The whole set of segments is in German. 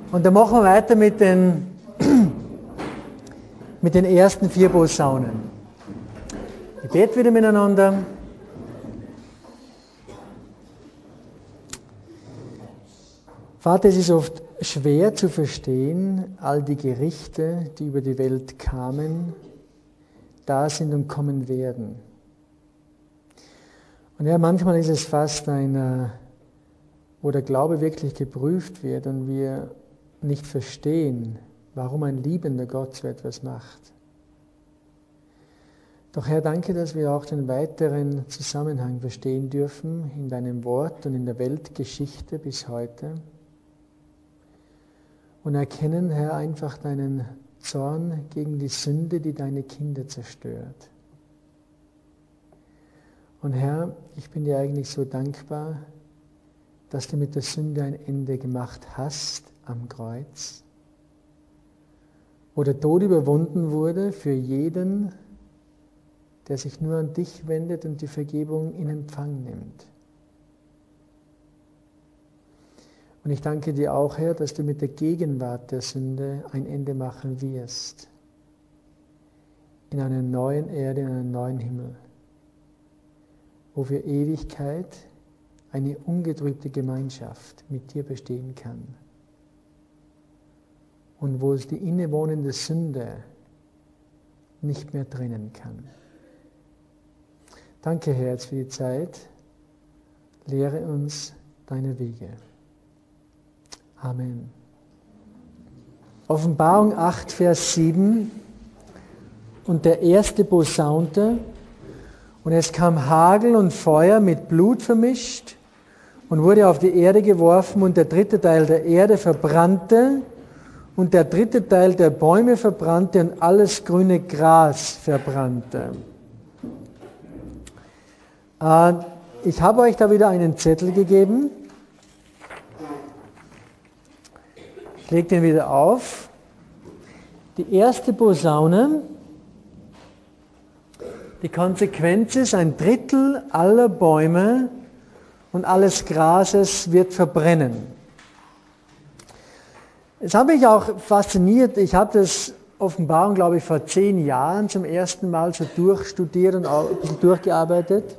Und dann machen wir weiter mit den ersten 4 Posaunen. Ich bete wieder miteinander. Vater, es ist oft schwer zu verstehen, all die Gerichte, die über die Welt kamen, da sind und kommen werden. Und ja, manchmal ist es fast wo der Glaube wirklich geprüft wird und wir nicht verstehen, warum ein liebender Gott so etwas macht. Doch Herr, danke, dass wir auch den weiteren Zusammenhang verstehen dürfen in deinem Wort und in der Weltgeschichte bis heute. Und erkennen, Herr, einfach deinen Zorn gegen die Sünde, die deine Kinder zerstört. Und Herr, ich bin dir eigentlich so dankbar, dass du mit der Sünde ein Ende gemacht hast am Kreuz, wo der Tod überwunden wurde für jeden, der sich nur an dich wendet und die Vergebung in Empfang nimmt. Und ich danke dir auch, Herr, dass du mit der Gegenwart der Sünde ein Ende machen wirst. In einer neuen Erde, in einem neuen Himmel, wo für Ewigkeit eine ungetrübte Gemeinschaft mit dir bestehen kann. Und wo es die innewohnende Sünde nicht mehr trennen kann. Danke, Herr, jetzt für die Zeit. Lehre uns deine Wege. Amen. Offenbarung 8, Vers 7. Und der erste posaunte, und es kam Hagel und Feuer mit Blut vermischt und wurde auf die Erde geworfen, und der dritte Teil der Erde verbrannte und der dritte Teil der Bäume verbrannte und alles grüne Gras verbrannte. Ich habe euch da wieder einen Zettel gegeben. Ich lege den wieder auf. Die erste Posaune, die Konsequenz ist, 1/3 aller Bäume und alles Grases wird verbrennen. Das habe mich auch fasziniert. Ich habe das Offenbarung, glaube ich, vor 10 Jahren zum ersten Mal so durchstudiert und auch ein bisschen durchgearbeitet.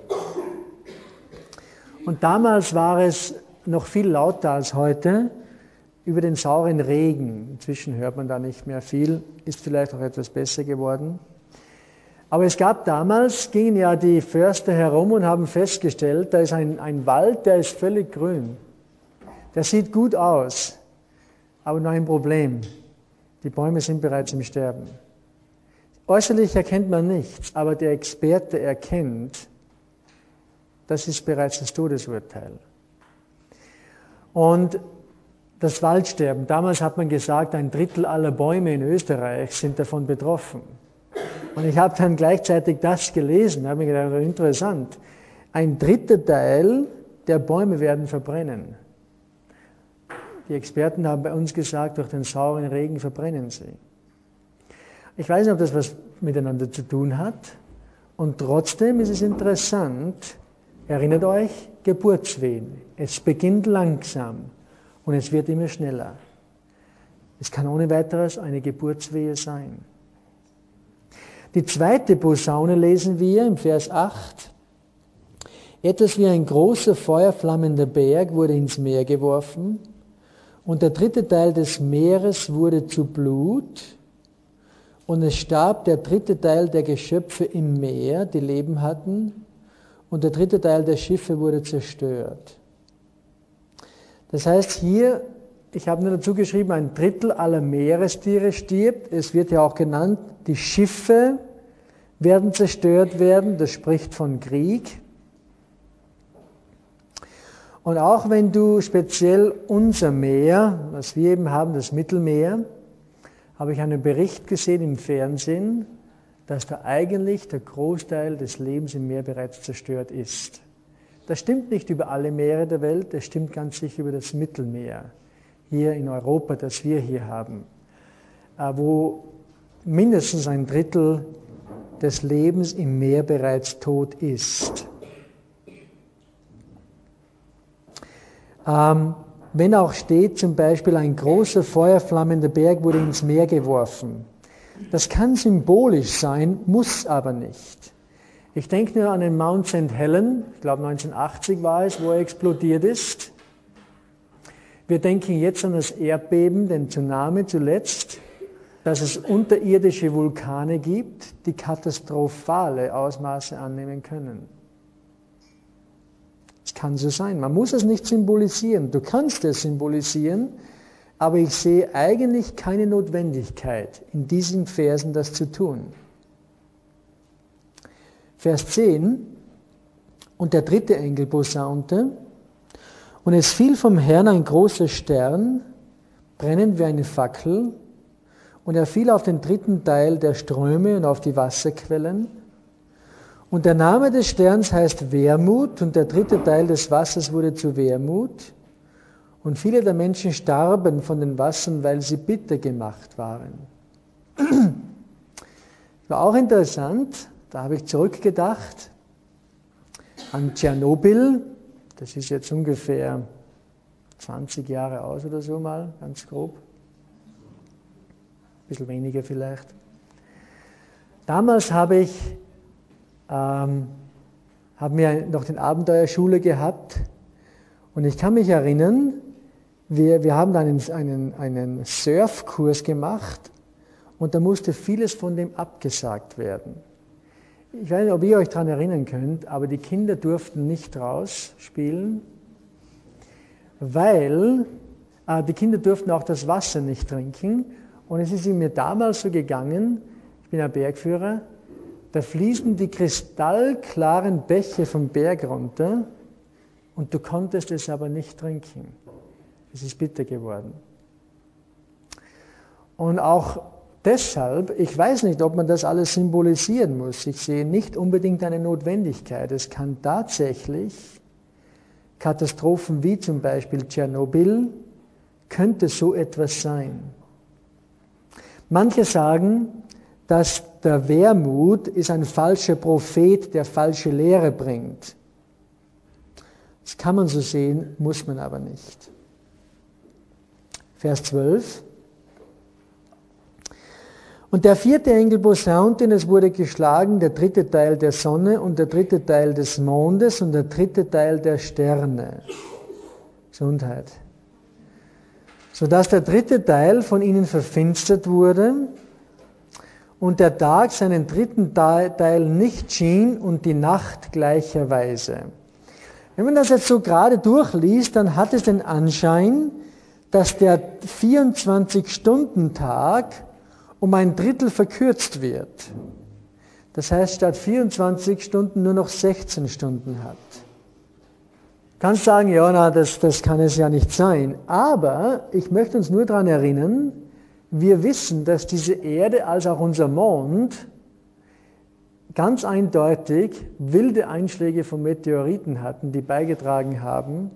Und damals war es noch viel lauter als heute über den sauren Regen. Inzwischen hört man da nicht mehr viel, ist vielleicht auch etwas besser geworden. Aber es gab damals, gingen ja die Förster herum und haben festgestellt, da ist ein Wald, der ist völlig grün. Der sieht gut aus, aber nur ein Problem. Die Bäume sind bereits im Sterben. Äußerlich erkennt man nichts, aber der Experte erkennt, das ist bereits das Todesurteil. Und das Waldsterben, damals hat man gesagt, 1/3 aller Bäume in Österreich sind davon betroffen. Und ich habe dann gleichzeitig das gelesen, habe mir gedacht, interessant. 1/3 Teil der Bäume werden verbrennen. Die Experten haben bei uns gesagt, durch den sauren Regen verbrennen sie. Ich weiß nicht, ob das was miteinander zu tun hat. Und trotzdem ist es interessant, erinnert euch, Geburtswehen. Es beginnt langsam und es wird immer schneller. Es kann ohne weiteres eine Geburtswehe sein. Die zweite Posaune lesen wir im Vers 8. Etwas wie ein großer feuerflammender Berg wurde ins Meer geworfen und der dritte Teil des Meeres wurde zu Blut und es starb der dritte Teil der Geschöpfe im Meer, die Leben hatten, und der dritte Teil der Schiffe wurde zerstört. Das heißt hier, ich habe nur dazu geschrieben, 1/3 aller Meerestiere stirbt. Es wird ja auch genannt, die Schiffe werden zerstört werden. Das spricht von Krieg. Und auch wenn du speziell unser Meer, was wir eben haben, das Mittelmeer, habe ich einen Bericht gesehen im Fernsehen, dass da eigentlich der Großteil des Lebens im Meer bereits zerstört ist. Das stimmt nicht über alle Meere der Welt, das stimmt ganz sicher über das Mittelmeer, hier in Europa, das wir hier haben, wo mindestens 1/3 des Lebens im Meer bereits tot ist. Wenn auch steht zum Beispiel, ein großer feuerflammender Berg wurde ins Meer geworfen. Das kann symbolisch sein, muss aber nicht. Ich denke nur an den Mount St. Helen, ich glaube 1980 war es, wo er explodiert ist. Wir denken jetzt an das Erdbeben, den Tsunami zuletzt, dass es unterirdische Vulkane gibt, die katastrophale Ausmaße annehmen können. Es kann so sein. Man muss es nicht symbolisieren. Du kannst es symbolisieren, aber ich sehe eigentlich keine Notwendigkeit, in diesen Versen das zu tun. Vers 10, und der dritte Engel posaunte, und es fiel vom Herrn ein großer Stern, brennend wie eine Fackel, und er fiel auf den dritten Teil der Ströme und auf die Wasserquellen. Und der Name des Sterns heißt Wermut, und der dritte Teil des Wassers wurde zu Wermut. Und viele der Menschen starben von den Wassern, weil sie bitter gemacht waren. War auch interessant, da habe ich zurückgedacht an Tschernobyl. Das ist jetzt ungefähr 20 Jahre aus oder so mal, ganz grob. Ein bisschen weniger vielleicht. Damals haben wir noch den Abenteuerschule gehabt und ich kann mich erinnern, wir haben einen Surfkurs gemacht und da musste vieles von dem abgesagt werden. Ich weiß nicht, ob ihr euch daran erinnern könnt, aber die Kinder durften nicht raus spielen, weil die Kinder durften auch das Wasser nicht trinken. Und es ist mir damals so gegangen, ich bin ein Bergführer, da fließen die kristallklaren Bäche vom Berg runter und du konntest es aber nicht trinken. Es ist bitter geworden. Und auch deshalb, ich weiß nicht, ob man das alles symbolisieren muss. Ich sehe nicht unbedingt eine Notwendigkeit. Es kann tatsächlich Katastrophen wie zum Beispiel Tschernobyl, könnte so etwas sein. Manche sagen, dass der Wermut ist ein falscher Prophet, der falsche Lehre bringt. Das kann man so sehen, muss man aber nicht. Vers 12. Und der vierte Engel posaunte, und es wurde geschlagen, der dritte Teil der Sonne und der dritte Teil des Mondes und der dritte Teil der Sterne. Gesundheit. Sodass der dritte Teil von ihnen verfinstert wurde und der Tag seinen dritten Teil nicht schien und die Nacht gleicherweise. Wenn man das jetzt so gerade durchliest, dann hat es den Anschein, dass der 24-Stunden-Tag um ein Drittel verkürzt wird. Das heißt, statt 24 Stunden nur noch 16 Stunden hat. Du kannst sagen, ja, das kann es ja nicht sein. Aber ich möchte uns nur daran erinnern, wir wissen, dass diese Erde als auch unser Mond ganz eindeutig wilde Einschläge von Meteoriten hatten, die beigetragen haben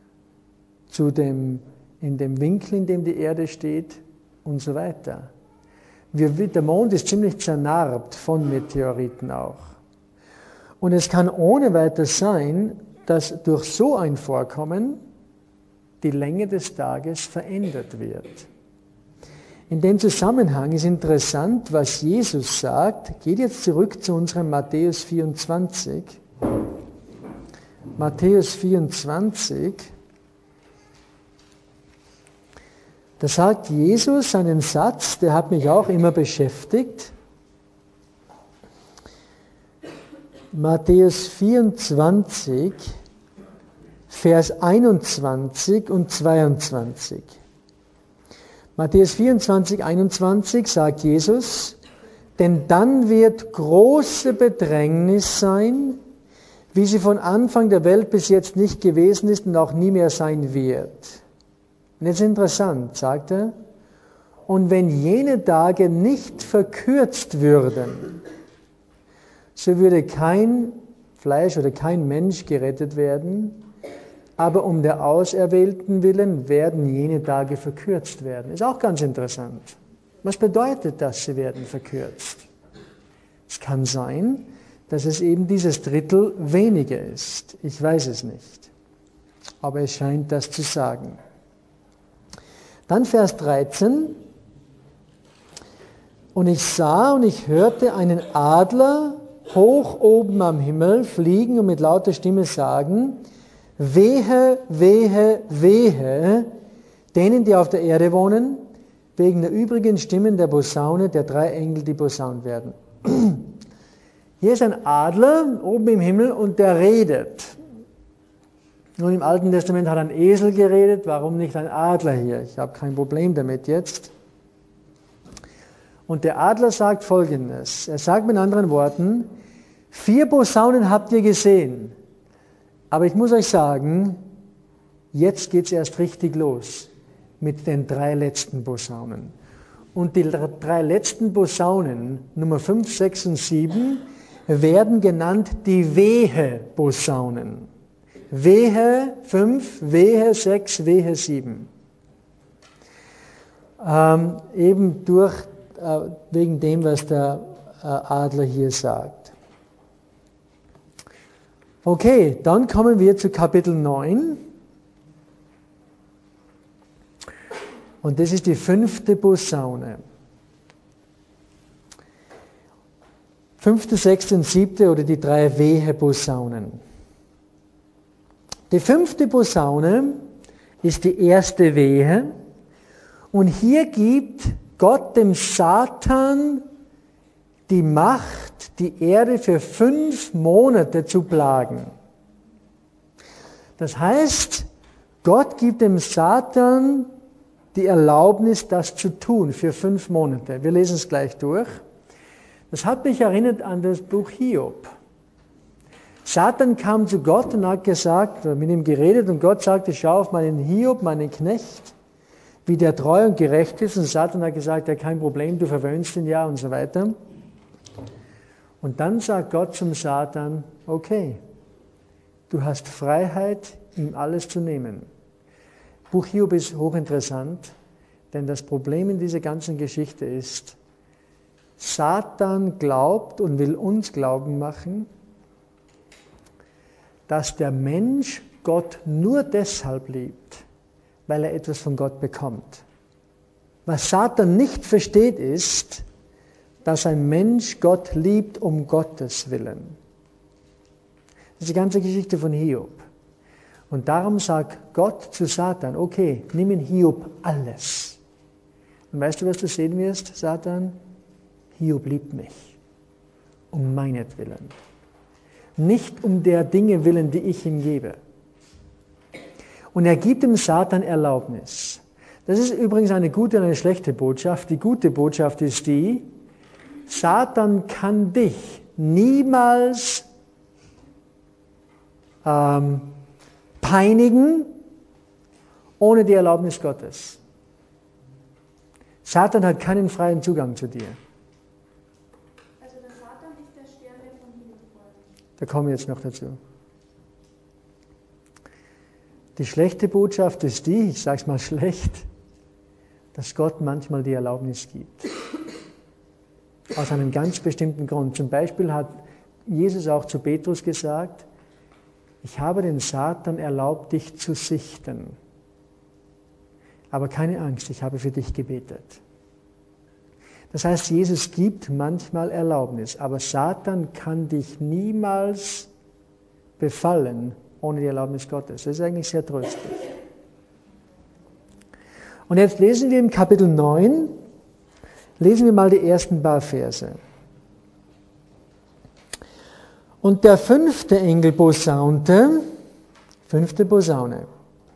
in dem Winkel, in dem die Erde steht und so weiter. Der Mond ist ziemlich zernarbt von Meteoriten auch. Und es kann ohne weiteres sein, dass durch so ein Vorkommen die Länge des Tages verändert wird. In dem Zusammenhang ist interessant, was Jesus sagt. Geht jetzt zurück zu unserem Matthäus 24. Matthäus 24. Da sagt Jesus einen Satz, der hat mich auch immer beschäftigt. Matthäus 24, Vers 21 und 22. Matthäus 24, 21 sagt Jesus, denn dann wird große Bedrängnis sein, wie sie von Anfang der Welt bis jetzt nicht gewesen ist und auch nie mehr sein wird. Und jetzt interessant, sagt er, und wenn jene Tage nicht verkürzt würden, so würde kein Fleisch oder kein Mensch gerettet werden, aber um der Auserwählten willen werden jene Tage verkürzt werden. Ist auch ganz interessant. Was bedeutet das, sie werden verkürzt? Es kann sein, dass es eben dieses Drittel weniger ist. Ich weiß es nicht. Aber es scheint das zu sagen. Dann Vers 13. Und ich sah und ich hörte einen Adler hoch oben am Himmel fliegen und mit lauter Stimme sagen, wehe, wehe, wehe, denen, die auf der Erde wohnen, wegen der übrigen Stimmen der Posaune der 3 Engel, die posaunt werden. Hier ist ein Adler oben im Himmel und der redet. Nun, im Alten Testament hat ein Esel geredet, warum nicht ein Adler hier? Ich habe kein Problem damit jetzt. Und der Adler sagt Folgendes. Er sagt mit anderen Worten, 4 Posaunen habt ihr gesehen. Aber ich muss euch sagen, jetzt geht es erst richtig los mit den 3 letzten Posaunen. Und die 3 letzten Posaunen, Nummer 5, 6 und 7, werden genannt die Wehe-Posaunen. Wehe 5, Wehe 6, Wehe 7. Eben wegen dem, was der Adler hier sagt. Okay, dann kommen wir zu Kapitel 9. Und das ist die 5. Posaune. 5., 6. und 7. oder die 3 Wehe-Posaunen. Die 5. Posaune ist die erste Wehe. Und hier gibt Gott dem Satan die Macht, die Erde für 5 Monate zu plagen. Das heißt, Gott gibt dem Satan die Erlaubnis, das zu tun für 5 Monate. Wir lesen es gleich durch. Das hat mich erinnert an das Buch Hiob. Satan kam zu Gott und hat gesagt, mit ihm geredet und Gott sagte, schau auf meinen Hiob, meinen Knecht, wie der treu und gerecht ist. Und Satan hat gesagt, ja kein Problem, du verwöhnst ihn ja und so weiter. Und dann sagt Gott zum Satan, okay, du hast Freiheit, ihm alles zu nehmen. Buch Hiob ist hochinteressant, denn das Problem in dieser ganzen Geschichte ist, Satan glaubt und will uns glauben machen, dass der Mensch Gott nur deshalb liebt, weil er etwas von Gott bekommt. Was Satan nicht versteht ist, dass ein Mensch Gott liebt um Gottes Willen. Das ist die ganze Geschichte von Hiob. Und darum sagt Gott zu Satan, okay, nimm in Hiob alles. Und weißt du, was du sehen wirst, Satan? Hiob liebt mich, um meinetwillen. Nicht um der Dinge willen, die ich ihm gebe. Und er gibt dem Satan Erlaubnis. Das ist übrigens eine gute und eine schlechte Botschaft. Die gute Botschaft ist die, Satan kann dich niemals peinigen ohne die Erlaubnis Gottes. Satan hat keinen freien Zugang zu dir. Also der Satan ist der Stärke von Hiob. Da kommen wir jetzt noch dazu. Die schlechte Botschaft ist die, ich sage es mal schlecht, dass Gott manchmal die Erlaubnis gibt. Aus einem ganz bestimmten Grund. Zum Beispiel hat Jesus auch zu Petrus gesagt, ich habe den Satan erlaubt, dich zu sichten. Aber keine Angst, ich habe für dich gebetet. Das heißt, Jesus gibt manchmal Erlaubnis, aber Satan kann dich niemals befallen ohne die Erlaubnis Gottes. Das ist eigentlich sehr tröstlich. Und jetzt lesen wir im Kapitel 9, lesen wir mal die ersten paar Verse. Und der 5. Engel posaunte, 5. Posaune.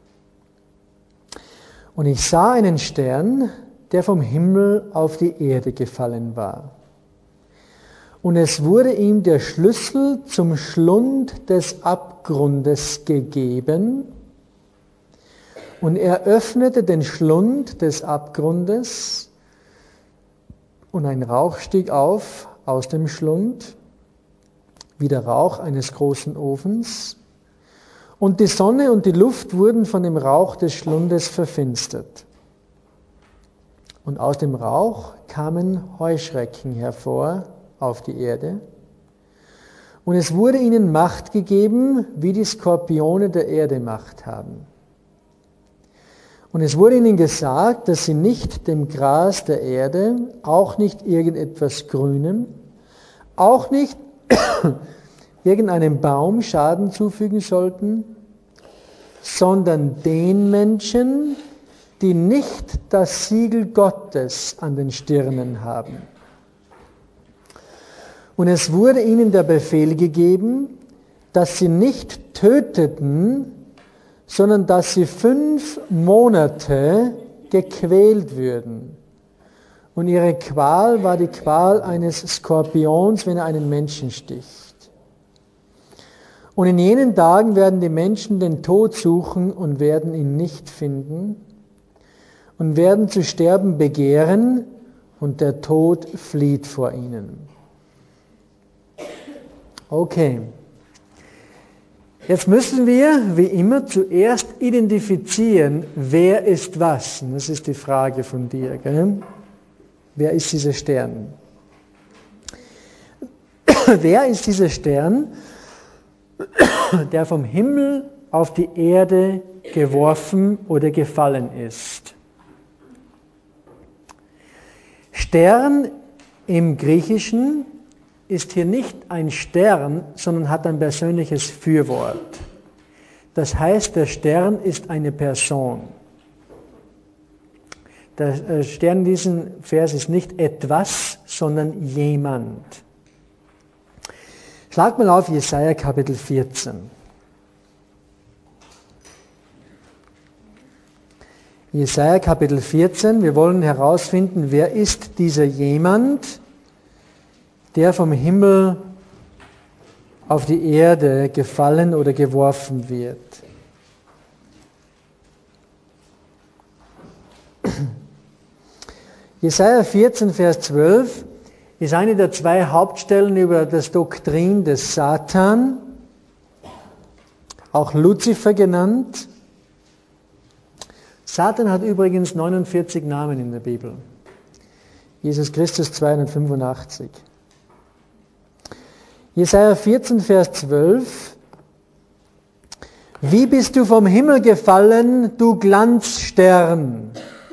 Und ich sah einen Stern, der vom Himmel auf die Erde gefallen war. Und es wurde ihm der Schlüssel zum Schlund des Abgrundes gegeben. Und er öffnete den Schlund des Abgrundes, und ein Rauch stieg auf aus dem Schlund, wie der Rauch eines großen Ofens. Und die Sonne und die Luft wurden von dem Rauch des Schlundes verfinstert. Und aus dem Rauch kamen Heuschrecken hervor auf die Erde. Und es wurde ihnen Macht gegeben, wie die Skorpione der Erde Macht haben. Und es wurde ihnen gesagt, dass sie nicht dem Gras der Erde, auch nicht irgendetwas Grünem, auch nicht irgendeinem Baum Schaden zufügen sollten, sondern den Menschen, die nicht das Siegel Gottes an den Stirnen haben. Und es wurde ihnen der Befehl gegeben, dass sie nicht töteten, sondern dass sie 5 Monate gequält würden. Und ihre Qual war die Qual eines Skorpions, wenn er einen Menschen sticht. Und in jenen Tagen werden die Menschen den Tod suchen und werden ihn nicht finden und werden zu sterben begehren und der Tod flieht vor ihnen. Okay. Jetzt müssen wir, wie immer, zuerst identifizieren, wer ist was. Und das ist die Frage von dir. Gell? Wer ist dieser Stern? Wer ist dieser Stern, der vom Himmel auf die Erde geworfen oder gefallen ist? Stern im Griechischen ist hier nicht ein Stern, sondern hat ein persönliches Fürwort. Das heißt, der Stern ist eine Person. Der Stern in diesem Vers ist nicht etwas, sondern jemand. Schlag mal auf Jesaja Kapitel 14. Jesaja Kapitel 14, wir wollen herausfinden, wer ist dieser jemand, der vom Himmel auf die Erde gefallen oder geworfen wird. Jesaja 14, Vers 12 ist eine der 2 Hauptstellen über das Doktrin des Satan, auch Luzifer genannt. Satan hat übrigens 49 Namen in der Bibel. Jesus Christus 285. Jesaja 14, Vers 12. Wie bist du vom Himmel gefallen, du Glanzstern,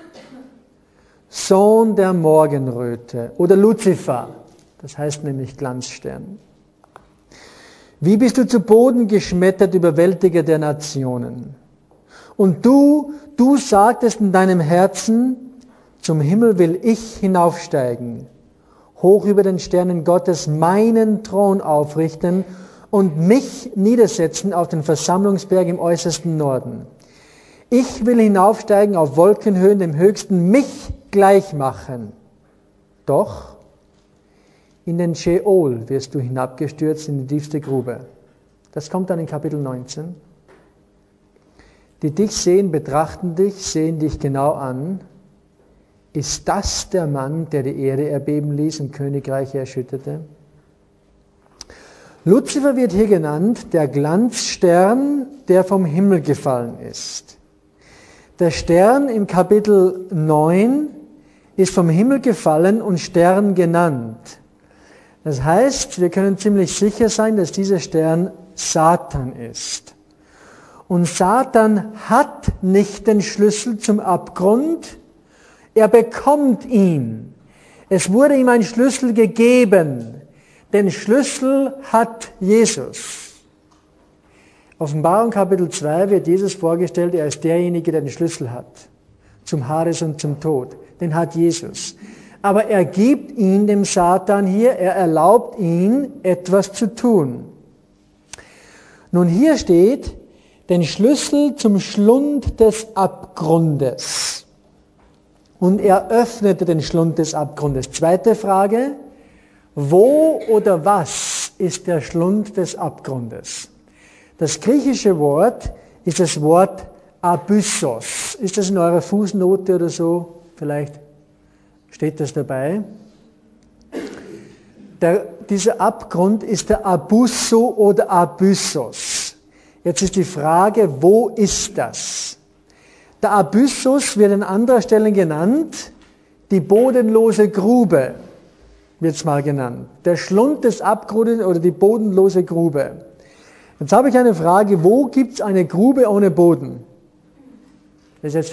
Sohn der Morgenröte, oder Luzifer, das heißt nämlich Glanzstern. Wie bist du zu Boden geschmettert, Überwältiger der Nationen? Und du sagtest in deinem Herzen, zum Himmel will ich hinaufsteigen, hoch über den Sternen Gottes meinen Thron aufrichten und mich niedersetzen auf den Versammlungsberg im äußersten Norden. Ich will hinaufsteigen auf Wolkenhöhen, dem Höchsten mich gleich machen. Doch in den Scheol wirst du hinabgestürzt in die tiefste Grube. Das kommt dann in Kapitel 19. Die dich sehen, betrachten dich, sehen dich genau an. Ist das der Mann, der die Erde erbeben ließ und Königreiche erschütterte? Luzifer wird hier genannt, der Glanzstern, der vom Himmel gefallen ist. Der Stern im Kapitel 9 ist vom Himmel gefallen und Stern genannt. Das heißt, wir können ziemlich sicher sein, dass dieser Stern Satan ist. Und Satan hat nicht den Schlüssel zum Abgrund, er bekommt ihn. Es wurde ihm ein Schlüssel gegeben. Den Schlüssel hat Jesus. Offenbarung Kapitel 2 wird Jesus vorgestellt, er ist derjenige, der den Schlüssel hat. Zum Hades und zum Tod. Den hat Jesus. Aber er gibt ihn dem Satan hier, er erlaubt ihn, etwas zu tun. Nun hier steht, den Schlüssel zum Schlund des Abgrundes. Und er öffnete den Schlund des Abgrundes. Zweite Frage, wo oder was ist der Schlund des Abgrundes? Das griechische Wort ist das Wort Abyssos. Ist das in eurer Fußnote oder so? Vielleicht steht das dabei. Dieser Abgrund ist der Abusso oder Abyssos. Jetzt ist die Frage, wo ist das? Der Abyssos wird an anderer Stelle genannt, die bodenlose Grube wird es mal genannt. Der Schlund des Abgrundes oder die bodenlose Grube. Jetzt habe ich eine Frage, wo gibt es eine Grube ohne Boden? Das ist jetzt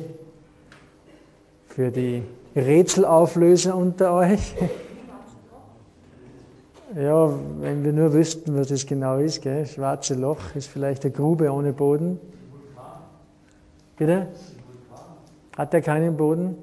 für die Rätselauflöser unter euch. Ja, wenn wir nur wüssten, was das genau ist, gell? Schwarze Loch ist vielleicht eine Grube ohne Boden. Bitte? Hat er keinen Boden?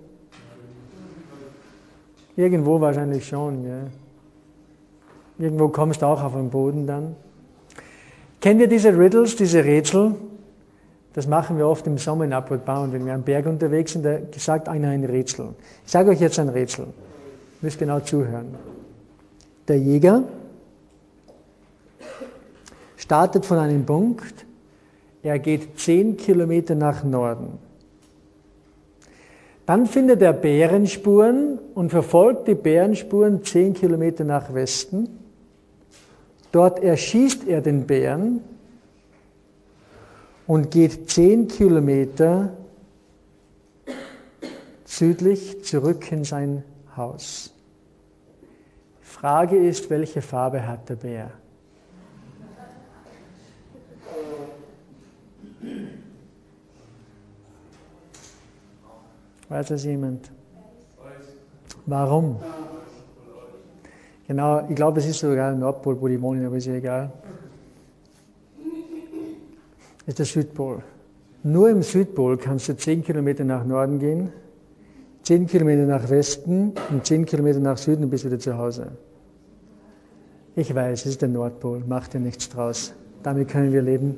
Irgendwo wahrscheinlich schon, gell? Irgendwo kommst du auch auf den Boden dann. Kennt ihr diese Riddles, diese Rätsel? Das machen wir oft im Sommer in Upward Bound, wenn wir am Berg unterwegs sind, da sagt einer ein Rätsel. Ich sage euch jetzt ein Rätsel. Ihr müsst genau zuhören. Der Jäger startet von einem Punkt, er geht 10 Kilometer nach Norden. Dann findet er Bärenspuren und verfolgt die Bärenspuren 10 Kilometer nach Westen. Dort erschießt er den Bären und geht 10 Kilometer südlich zurück in sein Haus. Frage ist, welche Farbe hat der Bär? Weiß das jemand? Warum? Genau, ich glaube, es ist sogar im Nordpol, wo die wohnen, aber ist ja egal. Das ist der Südpol. Nur im Südpol kannst du 10 Kilometer nach Norden gehen, 10 Kilometer nach Westen und 10 Kilometer nach Süden und bist wieder zu Hause. Ich weiß, es ist der Nordpol, macht dir nichts draus. Damit können wir leben.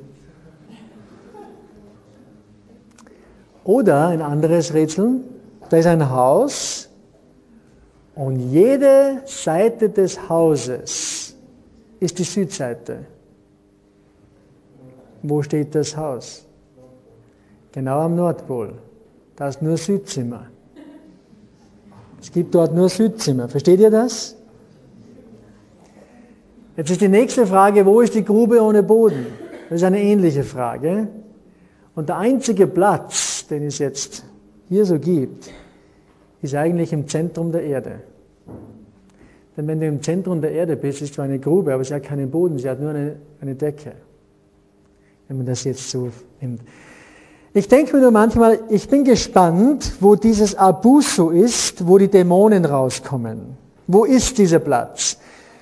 Oder ein anderes Rätsel, da ist ein Haus und jede Seite des Hauses ist die Südseite. Wo steht das Haus? Genau am Nordpol. Da ist nur Südzimmer. Es gibt dort nur Südzimmer. Versteht ihr das? Jetzt ist die nächste Frage, wo ist die Grube ohne Boden? Das ist eine ähnliche Frage. Und der einzige Platz, den es jetzt hier so gibt, ist eigentlich im Zentrum der Erde. Denn wenn du im Zentrum der Erde bist, ist zwar eine Grube, aber sie hat keinen Boden, sie hat nur eine Decke. Wenn man das jetzt so nimmt. Ich denke mir nur manchmal, ich bin gespannt, wo dieses Abuso ist, wo die Dämonen rauskommen. Wo ist dieser Platz?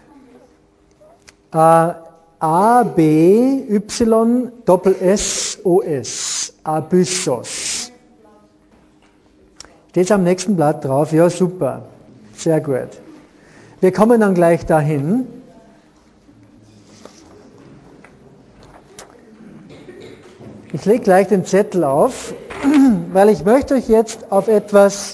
A, B, Y, S, O, S. Abyssos. Steht es am nächsten Blatt drauf? Ja, super. Sehr gut. Wir kommen dann gleich dahin. Ich lege gleich den Zettel auf, weil ich möchte euch jetzt auf etwas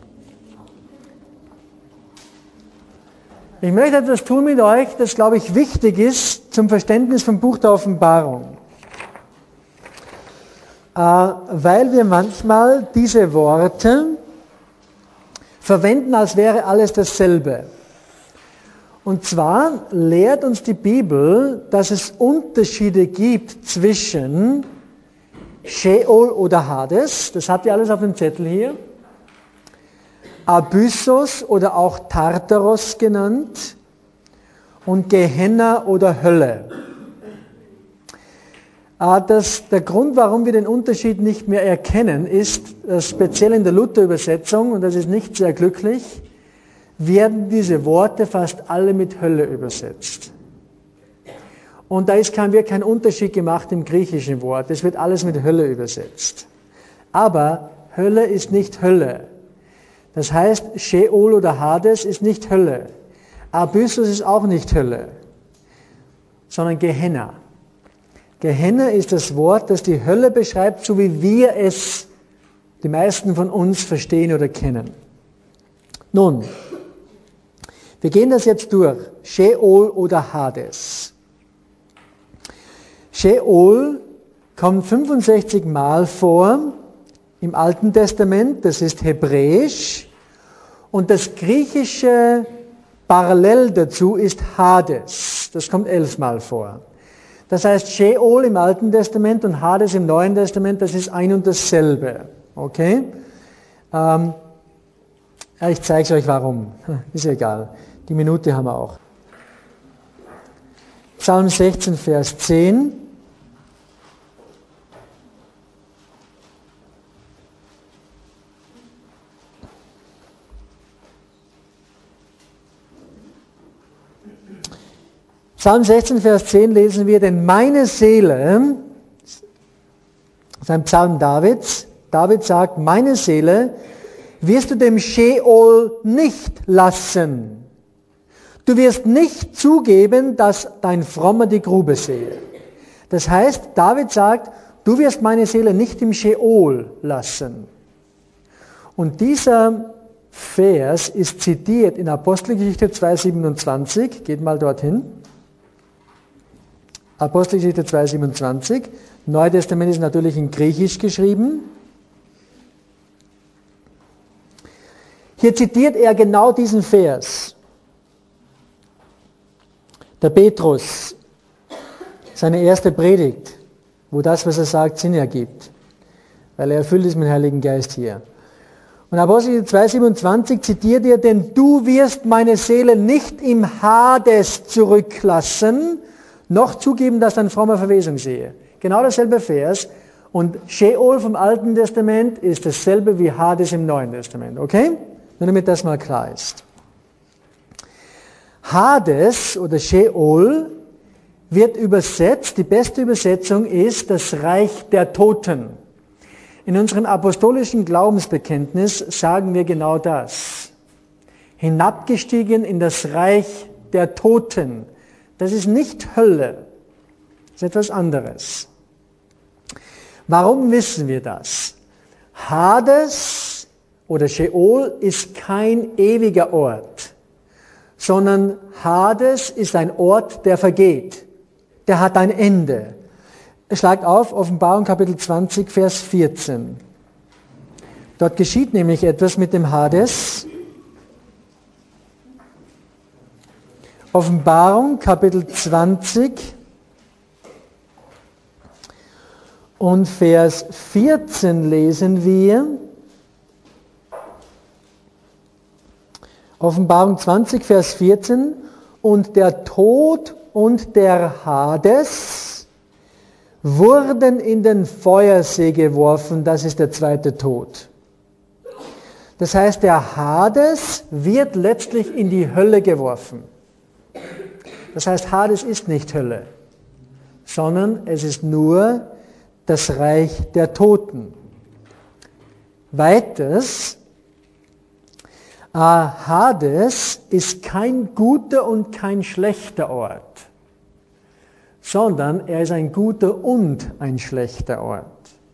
tun mit euch, das, glaube ich, wichtig ist zum Verständnis vom Buch der Offenbarung. Weil wir manchmal diese Worte verwenden, als wäre alles dasselbe. Und zwar lehrt uns die Bibel, dass es Unterschiede gibt zwischen Sheol oder Hades, das habt ihr alles auf dem Zettel hier, Abyssos oder auch Tartaros genannt und Gehenna oder Hölle. Der Grund, warum wir den Unterschied nicht mehr erkennen, ist, dass speziell in der Luther-Übersetzung, und das ist nicht sehr glücklich, werden diese Worte fast alle mit Hölle übersetzt. Und da wird kein Unterschied gemacht im griechischen Wort. Es wird alles mit Hölle übersetzt. Aber Hölle ist nicht Hölle. Das heißt, Sheol oder Hades ist nicht Hölle. Abyssos ist auch nicht Hölle, sondern Gehenna. Gehenna ist das Wort, das die Hölle beschreibt, so wie wir es, die meisten von uns, verstehen oder kennen. Nun, wir gehen das jetzt durch. Sheol oder Hades. Sheol kommt 65 Mal vor im Alten Testament, das ist Hebräisch, und das griechische Parallel dazu ist Hades, das kommt 11 Mal vor. Das heißt, Sheol im Alten Testament und Hades im Neuen Testament, das ist ein und dasselbe. Okay? Ich zeige es euch warum, ist egal, die Minute haben wir auch. Psalm 16, Vers 10. Psalm 16, Vers 10 lesen wir, denn meine Seele, das ist ein Psalm Davids, David sagt, meine Seele wirst du dem Sheol nicht lassen. Du wirst nicht zugeben, dass dein Frommer die Grube sehe. Das heißt, David sagt, du wirst meine Seele nicht im Sheol lassen. Und dieser Vers ist zitiert in Apostelgeschichte 2,27. Geht mal dorthin. Apostelgeschichte 2,27. Neues Testament ist natürlich in Griechisch geschrieben. Hier zitiert er genau diesen Vers. Der Petrus, seine erste Predigt, wo das, was er sagt, Sinn ergibt, weil er erfüllt ist mit dem Heiligen Geist hier. Und Apostelgeschichte 2,27 zitiert er, denn du wirst meine Seele nicht im Hades zurücklassen, noch zugeben, dass dein frommer Verwesung sehe. Genau dasselbe Vers. Und Sheol vom Alten Testament ist dasselbe wie Hades im Neuen Testament. Okay? Nur damit das mal klar ist. Hades oder Sheol wird übersetzt, die beste Übersetzung ist das Reich der Toten. In unserem apostolischen Glaubensbekenntnis sagen wir genau das. Hinabgestiegen in das Reich der Toten. Das ist nicht Hölle, das ist etwas anderes. Warum wissen wir das? Hades oder Sheol ist kein ewiger Ort, sondern Hades ist ein Ort, der vergeht. Der hat ein Ende. Schlagt auf, Offenbarung Kapitel 20, Vers 14. Dort geschieht nämlich etwas mit dem Hades. Offenbarung Kapitel 20 und Vers 14 lesen wir. Offenbarung 20, Vers 14. Und der Tod und der Hades wurden in den Feuersee geworfen, das ist der zweite Tod. Das heißt, der Hades wird letztlich in die Hölle geworfen. Das heißt, Hades ist nicht Hölle, sondern es ist nur das Reich der Toten. Weiters, Hades ist kein guter und kein schlechter Ort, sondern er ist ein guter und ein schlechter Ort.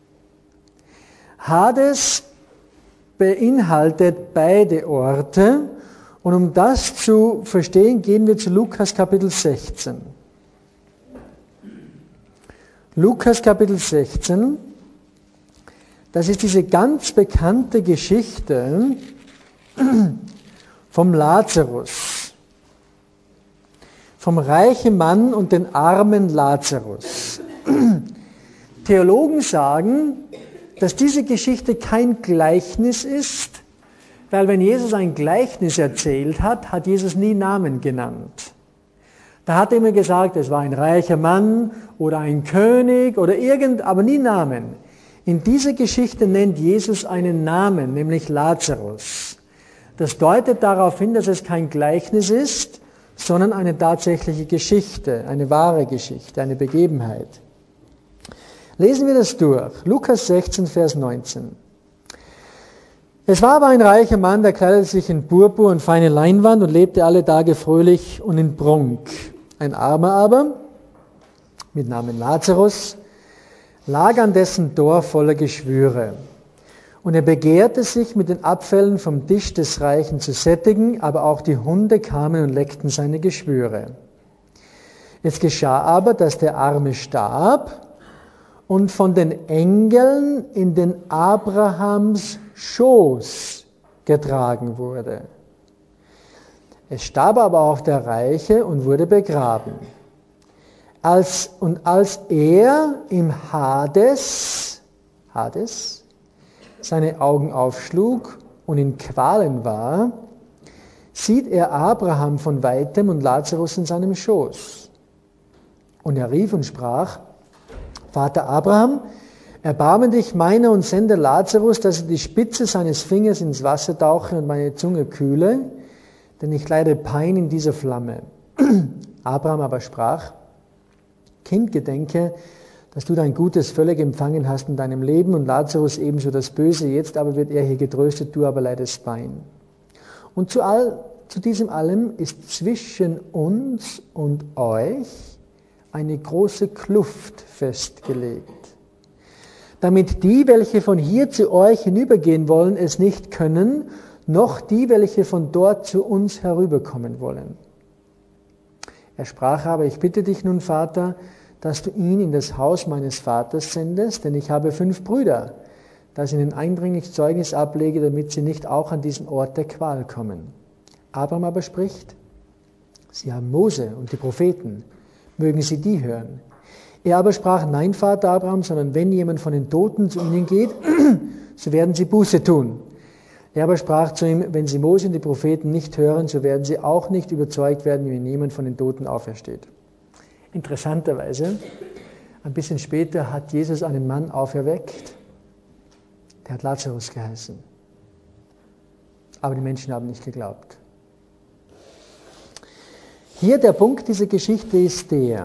Hades beinhaltet beide Orte und um das zu verstehen, gehen wir zu Lukas Kapitel 16. Lukas Kapitel 16, das ist diese ganz bekannte Geschichte vom Lazarus, vom reichen Mann und den armen Lazarus. Theologen sagen, dass diese Geschichte kein Gleichnis ist, weil wenn Jesus ein Gleichnis erzählt hat, hat Jesus nie Namen genannt. Da hat er immer gesagt, es war ein reicher Mann oder ein König oder aber nie Namen. In dieser Geschichte nennt Jesus einen Namen, nämlich Lazarus. Das deutet darauf hin, dass es kein Gleichnis ist, sondern eine tatsächliche Geschichte, eine wahre Geschichte, eine Begebenheit. Lesen wir das durch. Lukas 16, Vers 19. Es war aber ein reicher Mann, der kleidete sich in Purpur und feine Leinwand und lebte alle Tage fröhlich und in Prunk. Ein Armer aber, mit Namen Lazarus, lag an dessen Tor voller Geschwüre. Und er begehrte sich, mit den Abfällen vom Tisch des Reichen zu sättigen, aber auch die Hunde kamen und leckten seine Geschwüre. Es geschah aber, dass der Arme starb und von den Engeln in den Abrahams Schoß getragen wurde. Es starb aber auch der Reiche und wurde begraben. Als er im Hades seine Augen aufschlug und in Qualen war, sieht er Abraham von weitem und Lazarus in seinem Schoß. Und er rief und sprach, Vater Abraham, erbarme dich meiner und sende Lazarus, dass er die Spitze seines Fingers ins Wasser tauche und meine Zunge kühle, denn ich leide Pein in dieser Flamme. Abraham aber sprach: Kind, gedenke, dass du dein Gutes völlig empfangen hast in deinem Leben und Lazarus ebenso das Böse. Jetzt aber wird er hier getröstet, du aber leidest Pein. Und zu diesem allem ist zwischen uns und euch eine große Kluft festgelegt, damit die, welche von hier zu euch hinübergehen wollen, es nicht können, noch die, welche von dort zu uns herüberkommen wollen. Er sprach aber: Ich bitte dich nun, Vater, dass du ihn in das Haus meines Vaters sendest, denn ich habe 5 Brüder, dass ich ihnen eindringlich Zeugnis ablege, damit sie nicht auch an diesen Ort der Qual kommen. Abraham aber spricht: Sie haben Mose und die Propheten, mögen sie die hören. Er aber sprach: Nein, Vater Abraham, sondern wenn jemand von den Toten zu ihnen geht, so werden sie Buße tun. Er aber sprach zu ihm: Wenn sie Mose und die Propheten nicht hören, so werden sie auch nicht überzeugt werden, wenn jemand von den Toten aufersteht. Interessanterweise, ein bisschen später hat Jesus einen Mann auferweckt, der hat Lazarus geheißen. Aber die Menschen haben nicht geglaubt. Hier der Punkt dieser Geschichte ist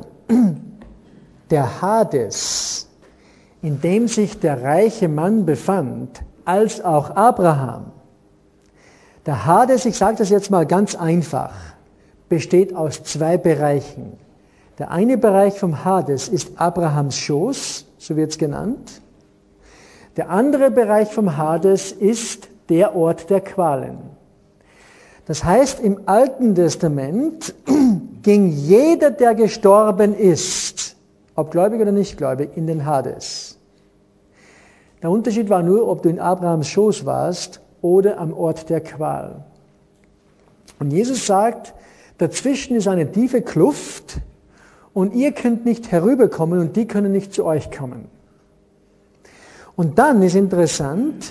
der Hades, in dem sich der reiche Mann befand, als auch Abraham. Der Hades, ich sage das jetzt mal ganz einfach, besteht aus 2 Bereichen. Der eine Bereich vom Hades ist Abrahams Schoß, so wird es genannt. Der andere Bereich vom Hades ist der Ort der Qualen. Das heißt, im Alten Testament ging jeder, der gestorben ist, ob gläubig oder nicht gläubig, in den Hades. Der Unterschied war nur, ob du in Abrahams Schoß warst oder am Ort der Qual. Und Jesus sagt, dazwischen ist eine tiefe Kluft und ihr könnt nicht herüberkommen und die können nicht zu euch kommen. Und dann ist interessant,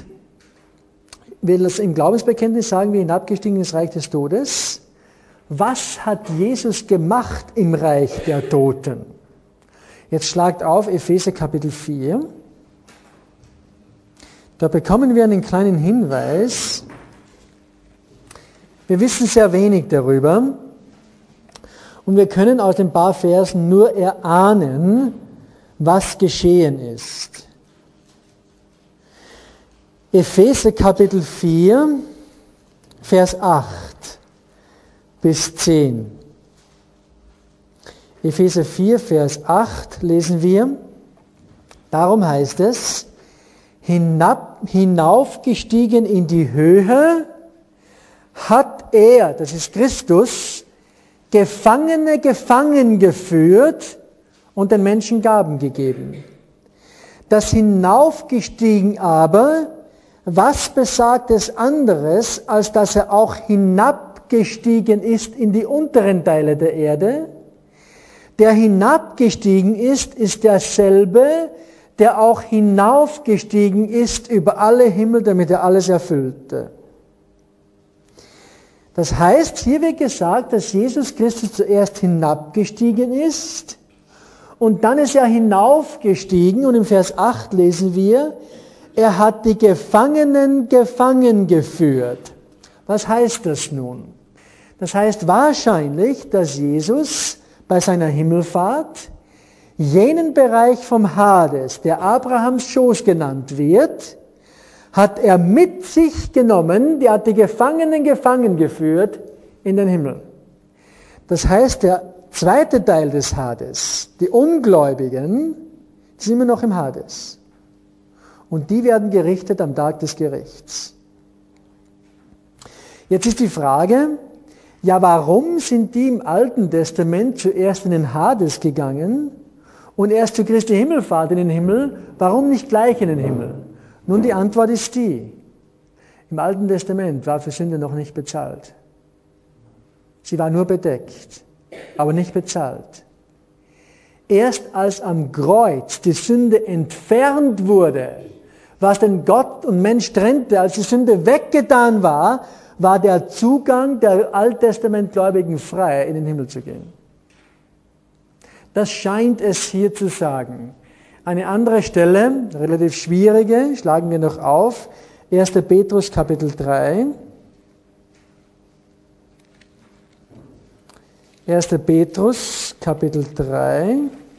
im Glaubensbekenntnis sagen wir, hinabgestiegen ins Reich des Todes. Was hat Jesus gemacht im Reich der Toten? Jetzt schlagt auf Epheser Kapitel 4. Da bekommen wir einen kleinen Hinweis. Wir wissen sehr wenig darüber und wir können aus den paar Versen nur erahnen, was geschehen ist. Epheser Kapitel 4, Vers 8 bis 10. Epheser 4, Vers 8 lesen wir, darum heißt es, hinaufgestiegen in die Höhe hat er, das ist Christus, Gefangene gefangen geführt und den Menschen Gaben gegeben. Das Hinaufgestiegen aber, was besagt es anderes, als dass er auch hinabgestiegen ist in die unteren Teile der Erde? Der hinabgestiegen ist derselbe, der auch hinaufgestiegen ist über alle Himmel, damit er alles erfüllte. Das heißt, hier wird gesagt, dass Jesus Christus zuerst hinabgestiegen ist und dann ist er hinaufgestiegen und im Vers 8 lesen wir, er hat die Gefangenen gefangen geführt. Was heißt das nun? Das heißt wahrscheinlich, dass Jesus bei seiner Himmelfahrt jenen Bereich vom Hades, der Abrahams Schoß genannt wird, hat er mit sich genommen, der hat die Gefangenen gefangen geführt in den Himmel. Das heißt, der zweite Teil des Hades, die Ungläubigen, die sind immer noch im Hades. Und die werden gerichtet am Tag des Gerichts. Jetzt ist die Frage, ja, warum sind die im Alten Testament zuerst in den Hades gegangen und erst zu Christi Himmelfahrt in den Himmel? Warum nicht gleich in den Himmel? Nun, die Antwort ist die. Im Alten Testament war für Sünde noch nicht bezahlt. Sie war nur bedeckt, aber nicht bezahlt. Erst als am Kreuz die Sünde entfernt wurde, was den Gott und Mensch trennte, als die Sünde weggetan war, war der Zugang der Alttestamentgläubigen frei, in den Himmel zu gehen. Das scheint es hier zu sagen. Eine andere Stelle, relativ schwierige, schlagen wir noch auf, 1. Petrus Kapitel 3. 1. Petrus, Kapitel 3.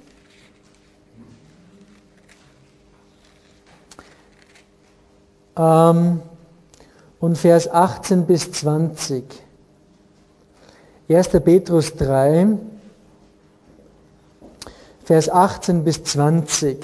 Und Vers 18 bis 20. 1. Petrus 3, Vers 18 bis 20.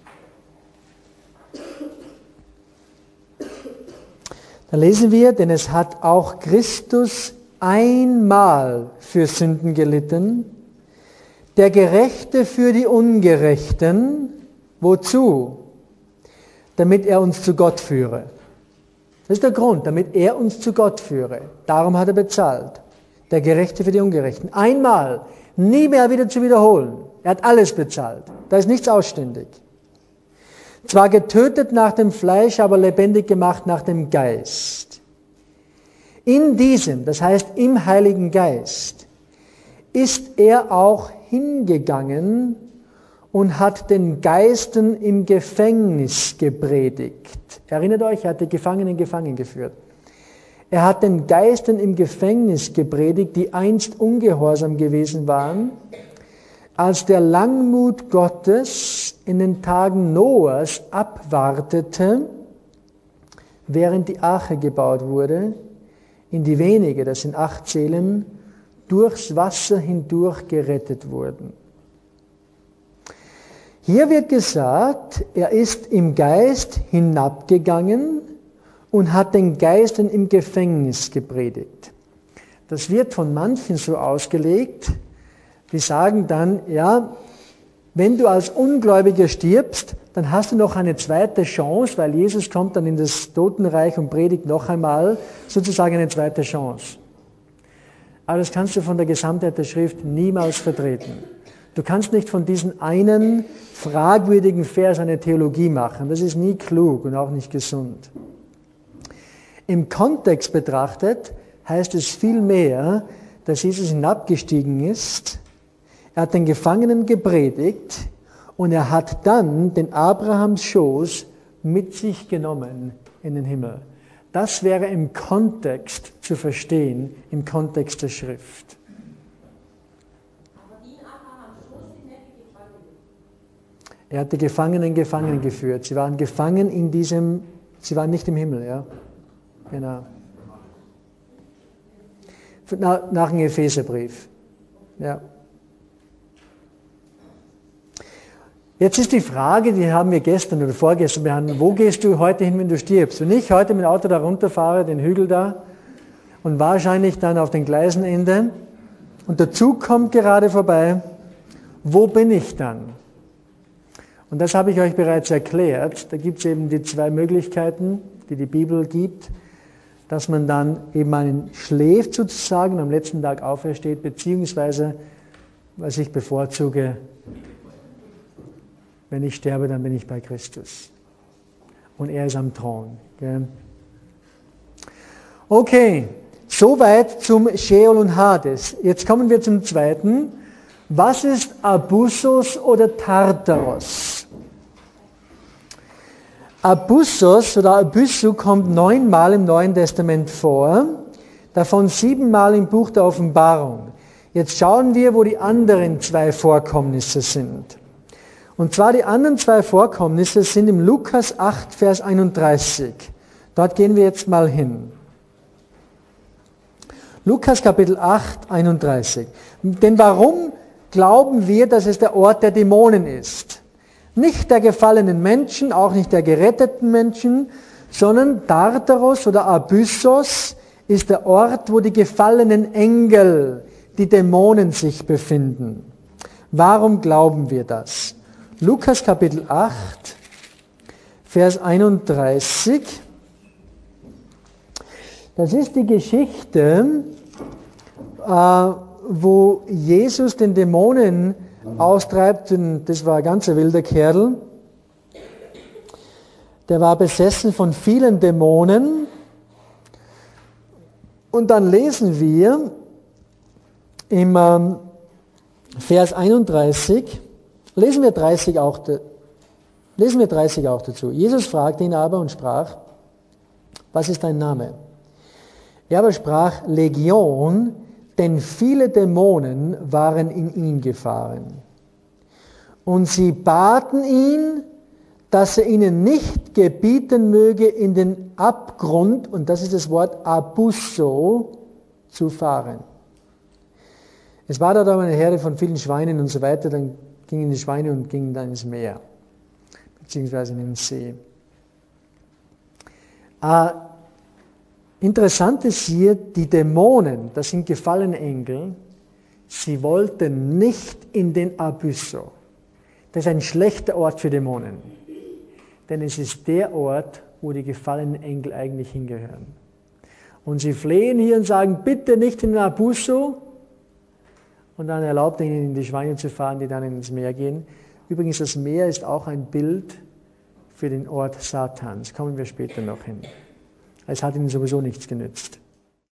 Da lesen wir, denn es hat auch Christus einmal für Sünden gelitten, der Gerechte für die Ungerechten. Wozu? Damit er uns zu Gott führe. Das ist der Grund, damit er uns zu Gott führe. Darum hat er bezahlt. Der Gerechte für die Ungerechten. Einmal, nie mehr wieder zu wiederholen. Er hat alles bezahlt. Da ist nichts ausständig. Zwar getötet nach dem Fleisch, aber lebendig gemacht nach dem Geist. In diesem, das heißt im Heiligen Geist, ist er auch hingegangen und hat den Geistern im Gefängnis gepredigt. Erinnert euch, er hat die Gefangenen gefangen geführt. Er hat den Geistern im Gefängnis gepredigt, die einst ungehorsam gewesen waren, als der Langmut Gottes in den Tagen Noahs abwartete, während die Arche gebaut wurde, in die wenige, das sind 8 Seelen, durchs Wasser hindurch gerettet wurden. Hier wird gesagt, er ist im Geist hinabgegangen und hat den Geistern im Gefängnis gepredigt. Das wird von manchen so ausgelegt, die sagen dann, ja, wenn du als Ungläubiger stirbst, dann hast du noch eine zweite Chance, weil Jesus kommt dann in das Totenreich und predigt noch einmal, sozusagen eine zweite Chance. Aber das kannst du von der Gesamtheit der Schrift niemals vertreten. Du kannst nicht von diesem einen fragwürdigen Vers eine Theologie machen. Das ist nie klug und auch nicht gesund. Im Kontext betrachtet heißt es vielmehr, dass Jesus hinabgestiegen ist, er hat den Gefangenen gepredigt und er hat dann den Abrahams Schoß mit sich genommen in den Himmel. Das wäre im Kontext zu verstehen, im Kontext der Schrift. Er hat die Gefangenen gefangen geführt. Sie waren gefangen in diesem, sie waren nicht im Himmel, ja. Genau. Nach dem Epheserbrief. Ja. Jetzt ist die Frage, die haben wir gestern oder vorgestern behandelt, wo gehst du heute hin, wenn du stirbst? Wenn ich heute mit dem Auto da runterfahre, den Hügel da, und wahrscheinlich dann auf den Gleisenende, und der Zug kommt gerade vorbei, wo bin ich dann? Und das habe ich euch bereits erklärt. Da gibt es eben die 2 Möglichkeiten, die die Bibel gibt, dass man dann eben schläft sozusagen, am letzten Tag aufersteht, beziehungsweise, was ich bevorzuge, wenn ich sterbe, dann bin ich bei Christus. Und er ist am Thron. Gell? Okay, soweit zum Sheol und Hades. Jetzt kommen wir zum zweiten. Was ist Abyssos oder Tartaros? Abyssos oder Abyssu kommt 9-mal im Neuen Testament vor, davon 7-mal im Buch der Offenbarung. Jetzt schauen wir, wo die anderen 2 Vorkommnisse sind. Und zwar die anderen 2 Vorkommnisse sind im Lukas 8, Vers 31. Dort gehen wir jetzt mal hin. Lukas Kapitel 8, 31. Denn warum glauben wir, dass es der Ort der Dämonen ist? Nicht der gefallenen Menschen, auch nicht der geretteten Menschen, sondern Tartaros oder Abyssos ist der Ort, wo die gefallenen Engel, die Dämonen sich befinden. Warum glauben wir das? Lukas Kapitel 8, Vers 31. Das ist die Geschichte, wo Jesus den Dämonen austreibt, und das war ein ganz wilder Kerl. Der war besessen von vielen Dämonen. Und dann lesen wir im Vers 31, lesen wir 30 auch dazu. Jesus fragte ihn aber und sprach, was ist dein Name? Er aber sprach, Legion, denn viele Dämonen waren in ihn gefahren. Und sie baten ihn, dass er ihnen nicht gebieten möge, in den Abgrund, und das ist das Wort Abusso, zu fahren. Es war dort aber eine Herde von vielen Schweinen und so weiter, dann gingen die Schweine und gingen dann ins Meer, beziehungsweise in den See. Interessant ist hier, die Dämonen, das sind gefallene Engel, sie wollten nicht in den Abysso. Das ist ein schlechter Ort für Dämonen, denn es ist der Ort, wo die gefallenen Engel eigentlich hingehören. Und sie flehen hier und sagen, bitte nicht in den Abysso, und dann erlaubt er ihnen, in die Schweine zu fahren, die dann ins Meer gehen. Übrigens, das Meer ist auch ein Bild für den Ort Satans. Kommen wir später noch hin. Es hat ihnen sowieso nichts genützt.